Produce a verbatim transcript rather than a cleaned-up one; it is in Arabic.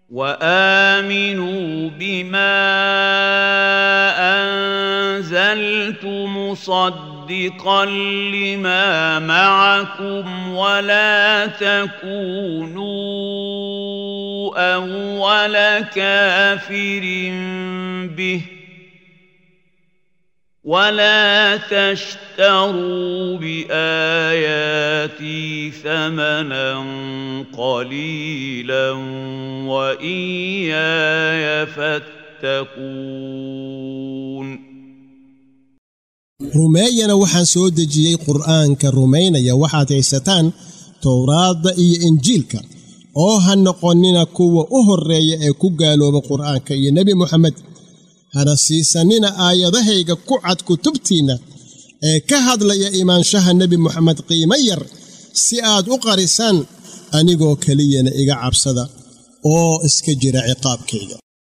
وآمنوا بما أنزلت مصدقا لما معكم ولا تكونوا أول كافر به ولا تشتروا بآياتي ثمنا قليلا وإياي فاتقون rumeeyana waxaan soo dejiyey qur'aanka rumeynaya waxaad haysataan towraadda iyo injiilka oo ha noqonina kuwa u horeeya ee ku gaalooba qur'aanka iyo nebi moxamed hana siisanina aayadahayga ku cad kutubtiinna ee ka hadlaya imaanshaha nebi moxamed qiimo yar si aad u qarisaan anigoo keliyana iga cabsada oo iska jira ciqaabkayga